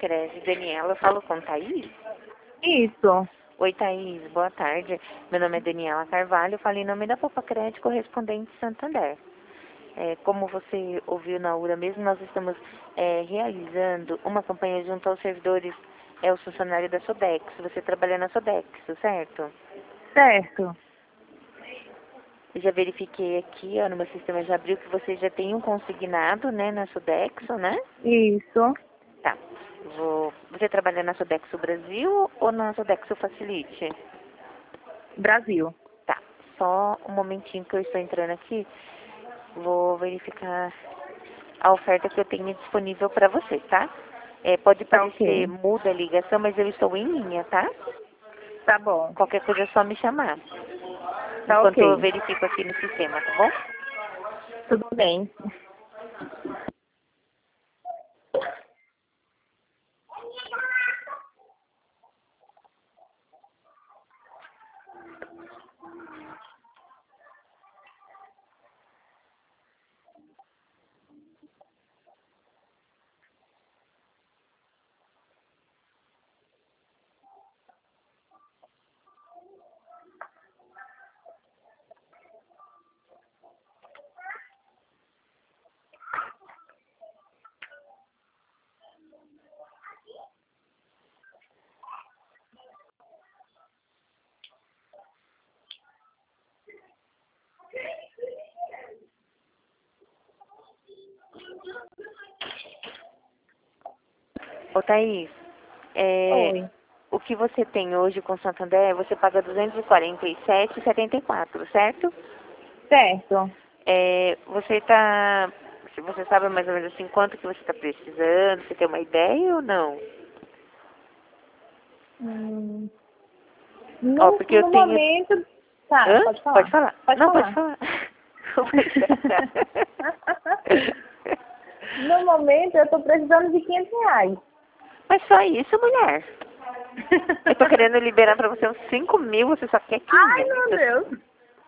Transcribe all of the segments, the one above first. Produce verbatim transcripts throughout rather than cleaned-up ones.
Pacred, Daniela, eu falo com Thaís? Isso. Oi, Thaís, boa tarde. Meu nome é Daniela Carvalho, eu falei em nome da Pacred, correspondente Santander. É, como você ouviu na U R A mesmo, nós estamos é, realizando uma campanha junto aos servidores, é o funcionário da Sodex. Você trabalha na Sodex, certo? Certo. Eu já verifiquei aqui, ó, no meu sistema de abril, que você já tem um consignado, né, na Sodexo, né? Isso. Tá. Vou... Você trabalha na Sodexo Brasil ou na Sodexo Facilite? Brasil. Tá. Só um momentinho que eu estou entrando aqui. Vou verificar a oferta que eu tenho disponível para você, tá? É, pode Tá parecer ok. muda a ligação, mas eu estou em linha, tá? Tá bom. Qualquer coisa é só me chamar. Tá Enquanto eu ok. verifico aqui no sistema, tá bom? Tudo bem. Ô, Thaís, é, Oi. o que você tem hoje com Santander, você paga duzentos e quarenta e sete reais e setenta e quatro centavos, certo? Certo. É, você tá, se você sabe mais ou menos assim, quanto que você está precisando, você tem uma ideia ou não? Hum, Ó, no, porque eu no tenho... momento... Tá, Hã? pode Pode falar. falar? Pode Não, pode falar. falar. Obrigada. No momento, eu tô precisando de quinhentos reais. Mas só isso, mulher. Eu tô querendo liberar pra você uns cinco mil, você só quer Ai, meu quinhentos. Deus.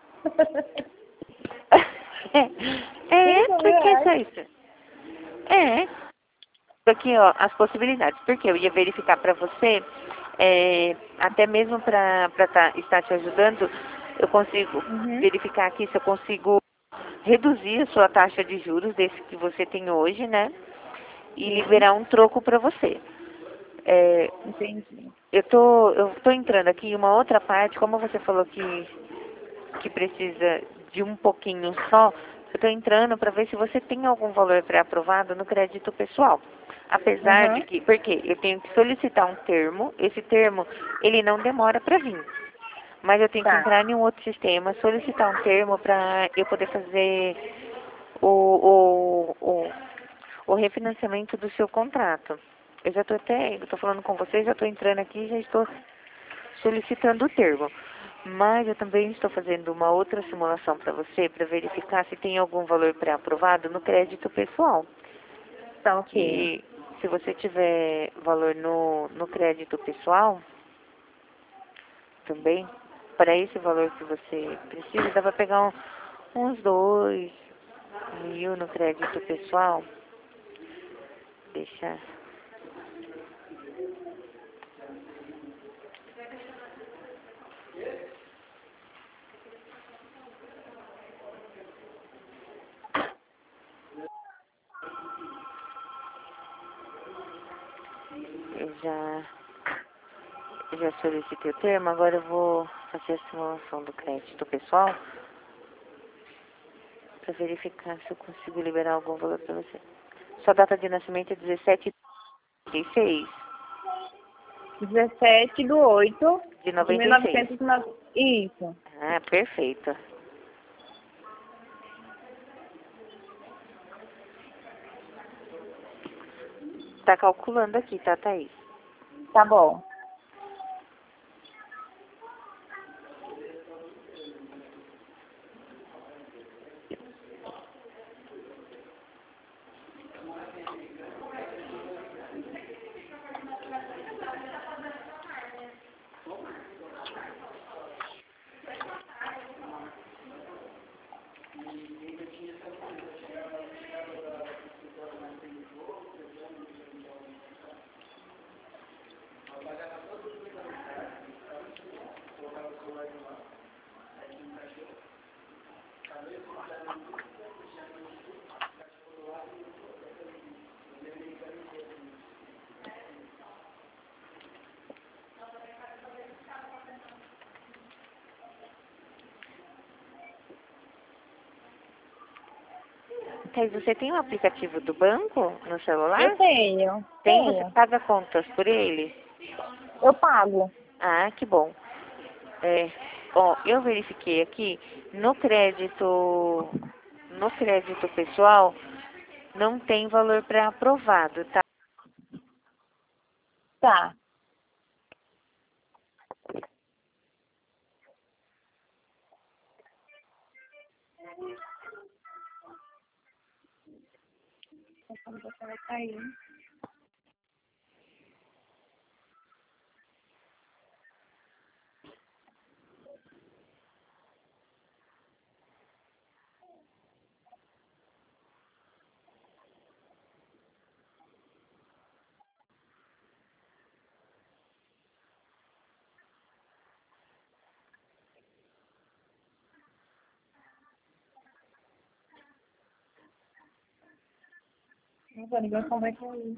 É, é, Cinco por mil que reais. só isso? É. Aqui, ó, as possibilidades. Porque eu ia verificar pra você, é, até mesmo pra, pra tá, estar te ajudando, eu consigo Uhum. verificar aqui se eu consigo reduzir a sua taxa de juros desse que você tem hoje, né? E Sim, liberar um troco pra você. É, entendi. eu tô, eu tô entrando aqui em uma outra parte, como você falou que, que precisa de um pouquinho só, eu tô entrando para ver se você tem algum valor pré-aprovado no crédito pessoal. Apesar de Uhum. que, porque eu tenho que solicitar um termo, esse termo, ele não demora para vir. Mas eu tenho que Tá. entrar em um outro sistema, solicitar um termo para eu poder fazer o, o, o, o refinanciamento do seu contrato. Eu já estou até, eu estou falando com vocês, já estou entrando aqui e já estou solicitando o termo. Mas eu também estou fazendo uma outra simulação para você, para verificar se tem algum valor pré-aprovado no crédito pessoal. Tá ok. Que se você tiver valor no, no crédito pessoal, também, para esse valor que você precisa, dá para pegar um, uns dois mil no crédito pessoal. Deixa. Eu já, eu já solicitei o termo, agora eu vou fazer a simulação do crédito pessoal para verificar se eu consigo liberar algum valor para você. Sua data de nascimento é dezessete de trinta e seis dezessete do oito de de noventa mil e seis. novecentos e nove. Isso. Ah, perfeito. Tá calculando aqui, tá, Thaís? Tá bom. Thaís, você tem um aplicativo do banco no celular? Eu tenho. Tem? Você Tenho. paga contas por ele? Eu pago. Ah, que bom. É, ó, eu verifiquei aqui, no crédito, no crédito pessoal, não tem valor para aprovado, tá? Tá. Você vai cair. A ligação vai cair.